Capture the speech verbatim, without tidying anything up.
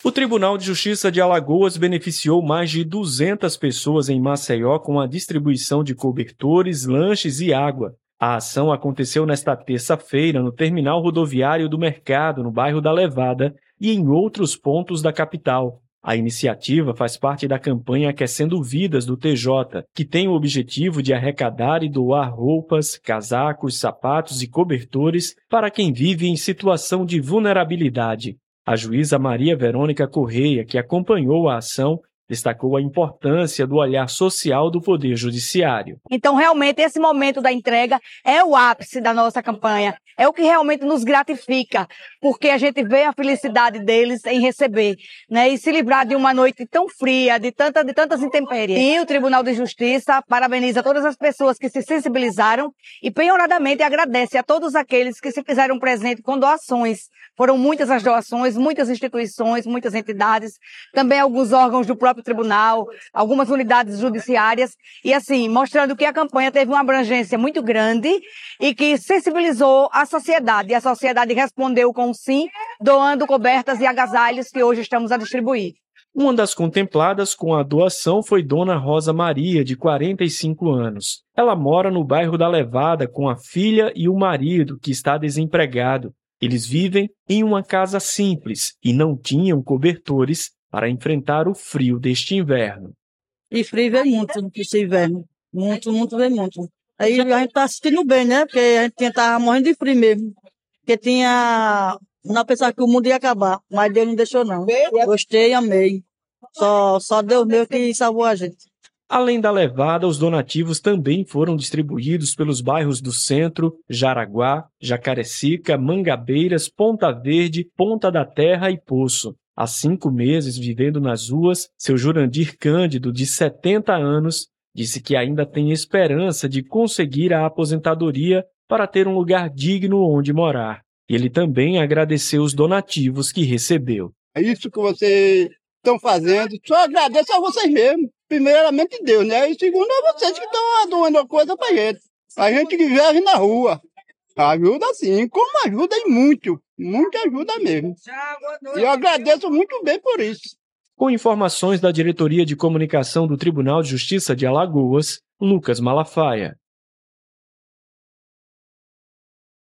O Tribunal de Justiça de Alagoas beneficiou mais de duzentas pessoas em Maceió com a distribuição de cobertores, lanches e água. A ação aconteceu nesta terça-feira no terminal rodoviário do Mercado, no bairro da Levada, e em outros pontos da capital. A iniciativa faz parte da campanha Aquecendo Vidas do T J, que tem o objetivo de arrecadar e doar roupas, casacos, sapatos e cobertores para quem vive em situação de vulnerabilidade. A juíza Maria Verônica Correia, que acompanhou a ação, destacou a importância do olhar social do Poder Judiciário. Então, realmente, esse momento da entrega é o ápice da nossa campanha, é o que realmente nos gratifica, porque a gente vê a felicidade deles em receber, né, e se livrar de uma noite tão fria, de, tanta, de tantas intempéries. E o Tribunal de Justiça parabeniza todas as pessoas que se sensibilizaram e penhoradamente agradece a todos aqueles que se fizeram presente com doações. Foram muitas as doações, muitas instituições, muitas entidades, também alguns órgãos do próprio tribunal, algumas unidades judiciárias, e assim, mostrando que a campanha teve uma abrangência muito grande e que sensibilizou a sociedade. E a sociedade respondeu com sim, doando cobertas e agasalhos que hoje estamos a distribuir. Uma das contempladas com a doação foi Dona Rosa Maria, de quarenta e cinco anos. Ela mora no bairro da Levada com a filha e o marido, que está desempregado. Eles vivem em uma casa simples e não tinham cobertores para enfrentar o frio deste inverno. E frio vem muito nesse inverno. Muito, muito, vem muito. Aí a gente tá assistindo bem, né? Porque a gente estava morrendo de frio mesmo. Porque tinha... Não pensava que o mundo ia acabar, mas Deus não deixou, não. Gostei, amei. Só, só Deus meu que salvou a gente. Além da Levada, os donativos também foram distribuídos pelos bairros do Centro, Jaraguá, Jacarecica, Mangabeiras, Ponta Verde, Ponta da Terra e Poço. Há cinco meses vivendo nas ruas, seu Jurandir Cândido, de setenta anos, disse que ainda tem esperança de conseguir a aposentadoria para ter um lugar digno onde morar. Ele também agradeceu os donativos que recebeu. É isso que vocês estão fazendo. Só agradeço a vocês mesmos. Primeiramente Deus, né? E segundo a vocês que estão doando uma coisa pra gente. A gente que vive na rua. Ajuda sim, como ajuda e muito. Muita ajuda mesmo. E eu agradeço muito bem por isso. Com informações da Diretoria de Comunicação do Tribunal de Justiça de Alagoas, Lucas Malafaia.